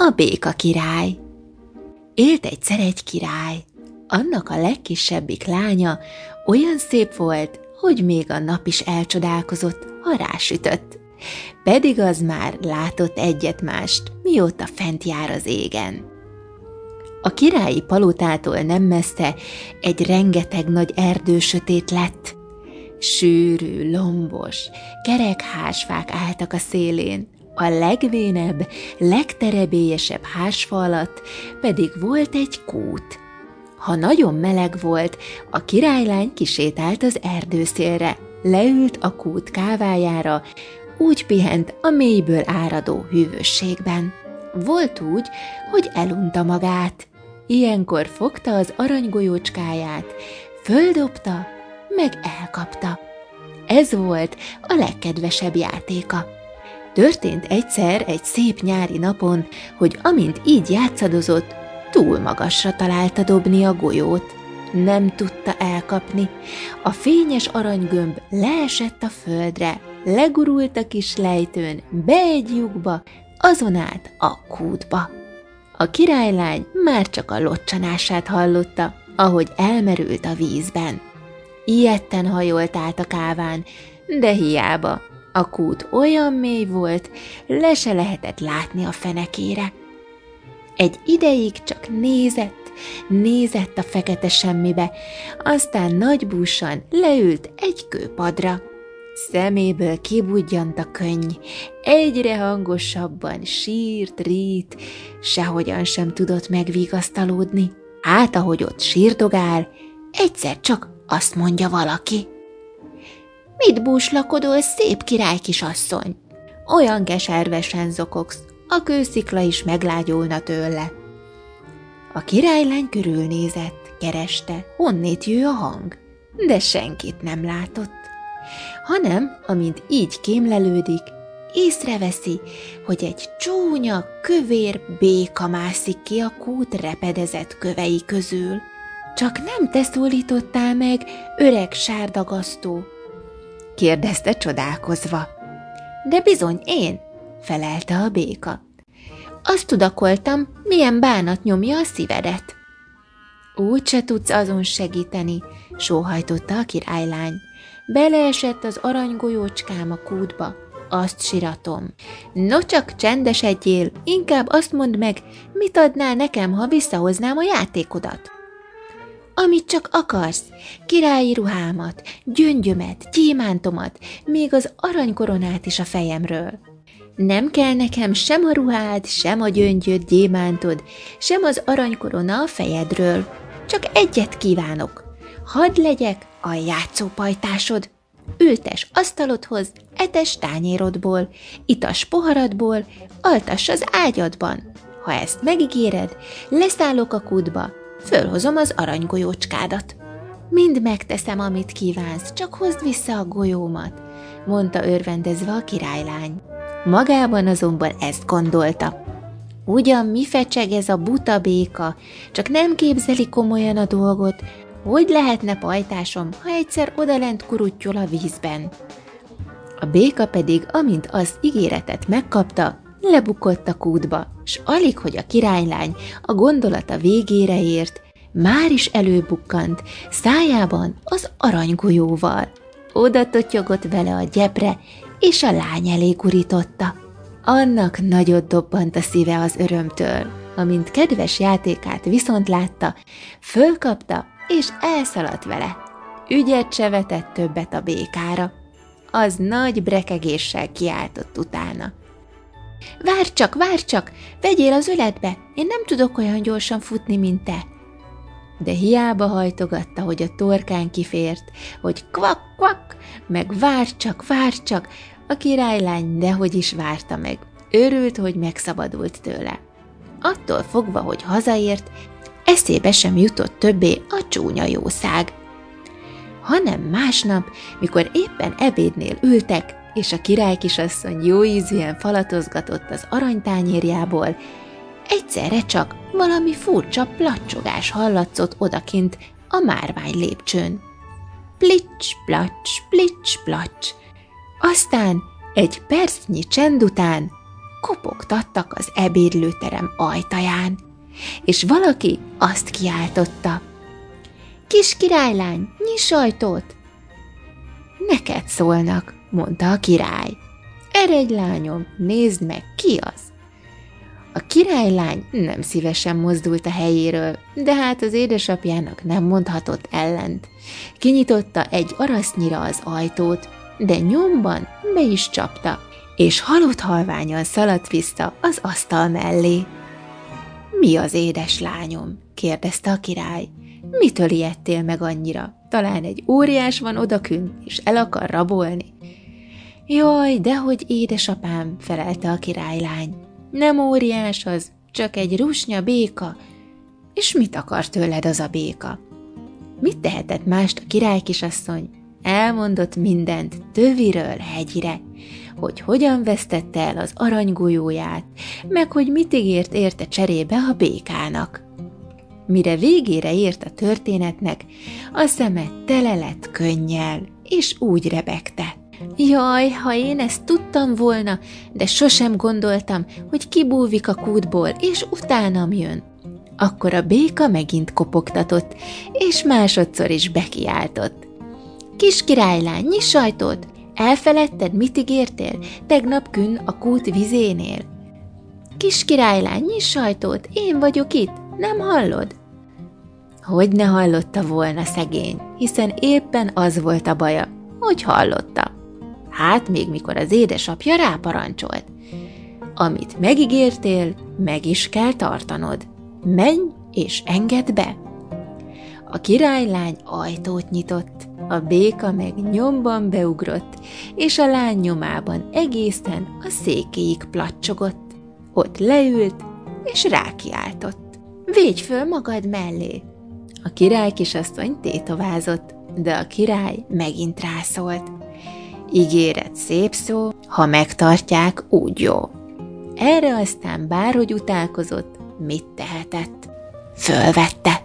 A béka király. Élt egyszer egy király. Annak a legkisebbik lánya olyan szép volt, hogy még a nap is elcsodálkozott, ha rásütött. Pedig az már látott egyet-mást, mióta fent jár az égen. A királyi palotától nem messze egy rengeteg nagy erdő sötét lett. Sűrű, lombos, kerek házsfák álltak a szélén, a legvénebb, legterebélyesebb házfa alatt pedig volt egy kút. Ha nagyon meleg volt, a királylány kisétált az erdőszélre, leült a kút kávájára, úgy pihent a mélyből áradó hűvösségben. Volt úgy, hogy elunta magát. Ilyenkor fogta az aranygolyócskáját, földobta, meg elkapta. Ez volt a legkedvesebb játéka. Történt egyszer egy szép nyári napon, hogy amint így játszadozott, túl magasra találta dobni a golyót. Nem tudta elkapni. A fényes aranygömb leesett a földre, legurult a kis lejtőn, be egy lyukba, azon át a kútba. A királylány már csak a locsanását hallotta, ahogy elmerült a vízben. Ijedten hajolt át a káván, de hiába. A kút olyan mély volt, le se lehetett látni a fenekére. Egy ideig csak nézett a fekete semmibe, aztán nagy búsan leült egy kőpadra. Szeméből kibudjant a könny, egyre hangosabban sírt, rít, sehogyan sem tudott megvigasztalódni. Hát, ahogy ott sírdogál, egyszer csak azt mondja valaki: mit búslakodol, szép király kisasszony? Olyan keservesen zokogsz, a kőszikla is meglágyulna tőle. A királylány körülnézett, kereste, honnét jő a hang, de senkit nem látott. Hanem, amint így kémlelődik, észreveszi, hogy egy csúnya, kövér béka mászik ki a kút repedezett kövei közül. Csak nem te szólítottál meg, öreg sárdagasztó? Kérdezte csodálkozva. De bizony én, felelte a béka. Azt tudakoltam, milyen bánat nyomja a szívedet. Úgy se tudsz azon segíteni, sóhajtotta a királylány. Beleesett az aranygolyócskám a kútba, azt siratom. No csak csendesedjél, inkább azt mondd meg, mit adnál nekem, ha visszahoznám a játékodat? Amit csak akarsz, királyi ruhámat, gyöngyömet, gyémántomat, még az aranykoronát is a fejemről. Nem kell nekem sem a ruhád, sem a gyöngyöd, gyémántod, sem az aranykorona a fejedről. Csak egyet kívánok. Hadd legyek a játszópajtásod. Ültes asztalodhoz, etes tányérodból, itas poharadból, altass az ágyadban. Ha ezt megígéred, leszállok a kútba, fölhozom az aranygolyócskádat. Mind megteszem, amit kívánsz, csak hozd vissza a golyómat, mondta örvendezve a királylány. Magában azonban ezt gondolta. Ugyan mi fecseg ez a buta béka, csak nem képzeli komolyan a dolgot, hogy lehetne pajtásom, ha egyszer odalent kuruttyol a vízben. A béka pedig, amint az ígéretet megkapta, lebukott a kútba, s alig, hogy a királylány a gondolata végére ért, már is előbukkant, szájában az aranygolyóval. Oda totyogott vele a gyepre, és a lány elé gurította. Annak nagyot dobbant a szíve az örömtől, amint kedves játékát viszont látta, fölkapta, és elszaladt vele. Ügyet se vetett többet a békára. Az nagy brekegéssel kiáltott utána. Várj csak, vegyél az öletbe, én nem tudok olyan gyorsan futni, mint te. De hiába hajtogatta, hogy a torkán kifért, hogy kvak, kvak, meg várj csak, a királylány dehogy is várta meg. Örült, hogy megszabadult tőle. Attól fogva, hogy hazaért, eszébe sem jutott többé a csúnya jószág. Hanem másnap, mikor éppen ebédnél ültek, és a királykisasszony jóízűen falatozgatott az aranytányérjából, egyszerre csak valami furcsa placsogás hallatszott odakint a márvány lépcsőn. Plics, placs, plics, placs. Aztán egy percnyi csend után kopogtattak az ebédlőterem ajtaján, és valaki azt kiáltotta: Kis királylány, nyiss ajtót! Neked szólnak, mondta a király. Eredj, lányom, nézd meg, ki az? A királylány nem szívesen mozdult a helyéről, de hát az édesapjának nem mondhatott ellent. Kinyitotta egy arasznyira az ajtót, de nyomban be is csapta, és halott halványan szaladt vissza az asztal mellé. Mi az, édeslányom? Kérdezte a király. Mitől ijedtél meg annyira? Talán egy óriás van odakünt, és el akar rabolni? Jaj, dehogy édesapám, felelte a királylány. Nem óriás az, csak egy rusnya béka. És mit akar tőled az a béka? Mit tehetett mást a királykisasszony? Elmondott mindent töviről hegyire, hogy hogyan vesztette el az aranygolyóját, meg hogy mit ígért érte cserébe a békának. Mire végére ért a történetnek, a szeme tele lett könnyel, és úgy rebegte. Jaj, ha én ezt tudtam volna, de sosem gondoltam, hogy kibúvik a kútból, és utánam jön. Akkor a béka megint kopogtatott, és másodszor is bekiáltott. Kis királylány, nyiss ajtót! Elfeledted, mit ígértél tegnap künn a kút vizénél? Kis királylány, nyiss ajtót, én vagyok itt, nem hallod? Hogy ne hallotta volna szegény, hiszen éppen az volt a baja, hogy hallotta. Hát még mikor az édesapja ráparancsolt. Amit megígértél, meg is kell tartanod. Menj és engedd be! A királylány ajtót nyitott, a béka meg nyomban beugrott, és a lány nyomában egészen a székéig placsogott. Ott leült, és rákiáltott. Védj föl magad mellé! A király kisasszony tétovázott, de a király megint rászólt. Ígéret szép szó, ha megtartják, úgy jó. Erre aztán bárhogy utálkozott, mit tehetett? Fölvette.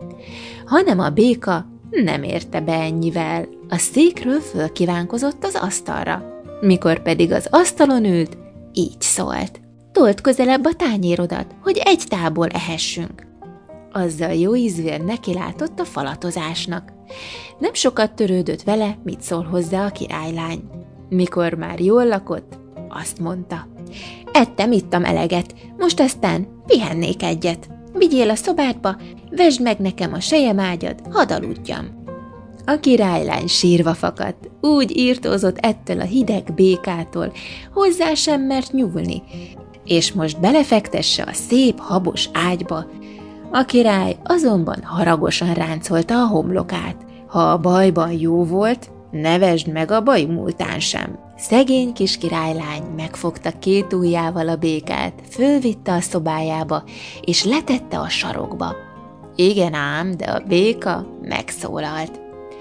Hanem a béka nem érte be ennyivel, a székről fölkívánkozott az asztalra. Mikor pedig az asztalon ült, így szólt. Told közelebb a tányérodat, hogy egy tából ehessünk. Azzal jó ízűen nekilátott a falatozásnak. Nem sokat törődött vele, mit szól hozzá a királylány. Mikor már jól lakott, azt mondta. Ettem-ittam eleget, most aztán pihennék egyet. Vigyél a szobádba, vesd meg nekem a selyemágyad, hadd aludjam. A királylány sírva fakadt, úgy írtózott ettől a hideg békától, hozzá sem mert nyúlni, és most belefektesse a szép habos ágyba. A király azonban haragosan ráncolta a homlokát. Ha a bajban jó volt, ne vesd meg a baj múltán sem. Szegény kis királylány megfogta két ujjával a békát, fölvitte a szobájába, és letette a sarokba. Igen ám, de a béka megszólalt.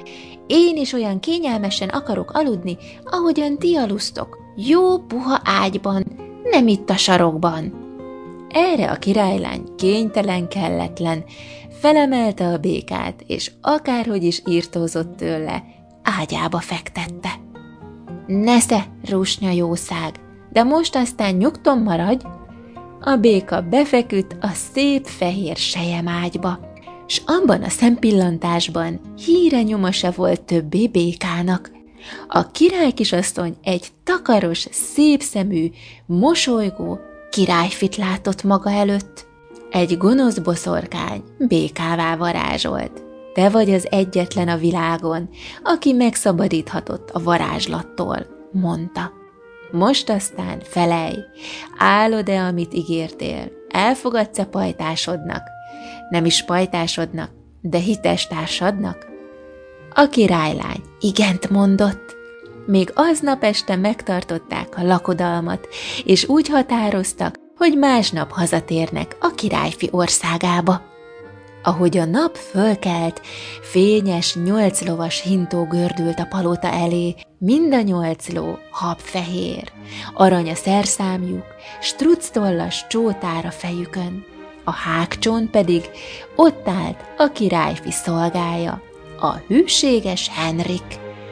Én is olyan kényelmesen akarok aludni, ahogyan ti alusztok, jó puha ágyban, nem itt a sarokban. Erre a királylány kénytelen, kelletlen, felemelte a békát, és akárhogy is írtózott tőle, ágyába fektette. Nesze, rusnya jószág, de most aztán nyugton maradj! A béka befeküdt a szép fehér selyemágyba, s abban a szempillantásban híre nyoma se volt többé békának. A királykisasszony egy takaros, szép szemű, mosolygó királyfit látott maga előtt. Egy gonosz boszorkány békává varázsolt. Te vagy az egyetlen a világon, aki megszabadíthatott a varázslattól, mondta. Most aztán felejj, állod-e, amit ígértél? Elfogadsz-e pajtásodnak? Nem is pajtásodnak, de hites társadnak? A királylány igent mondott. Még aznap este megtartották a lakodalmat, és úgy határoztak, hogy másnap hazatérnek a királyfi országába. Ahogy a nap fölkelt, fényes 8 lovas hintó gördült a palota elé, mind a 8 ló habfehér, arany a szerszámjuk, structollas csótár a fejükön. A hágcsón pedig ott állt a királyfi szolgája, a hűséges Henrik.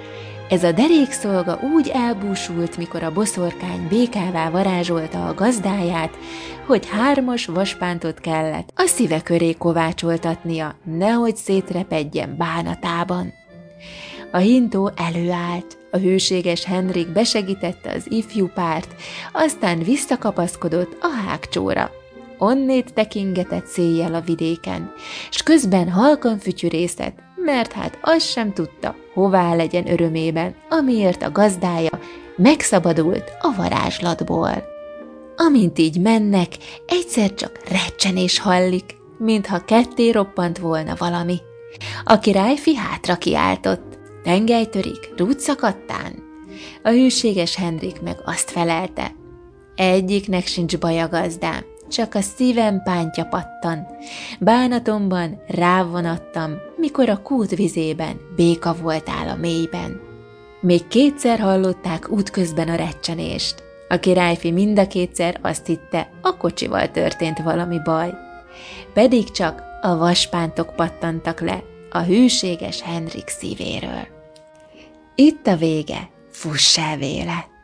Ez a derékszolga úgy elbúsult, mikor a boszorkány békává varázsolta a gazdáját, hogy 3 vaspántot kellett a szíve köré kovácsoltatnia, nehogy szétrepedjen bánatában. A hintó előállt, a hőséges Henrik besegítette az ifjú párt, aztán visszakapaszkodott a hágcsóra. Onnét tekingetett széjjel a vidéken, s közben halkan fütyürészett, mert hát azt sem tudta, hová legyen örömében, amiért a gazdája megszabadult a varázslatból. Amint így mennek, egyszer csak recsenés hallik, mintha ketté roppant volna valami. A királyfi hátra kiáltott: tengely törik, rút szakadtán? A hűséges Henrik meg azt felelte: egyiknek sincs baja, gazdám, csak a szívem pántja pattan. Bánatomban rávonattam, mikor a kút vizében béka voltál a mélyben. Még 2-szer hallották útközben a recsenést. A királyfi mind a 2-szer azt hitte, a kocsival történt valami baj. Pedig csak a vaspántok pattantak le a hűséges Henrik szívéről. Itt a vége, fuss el véle!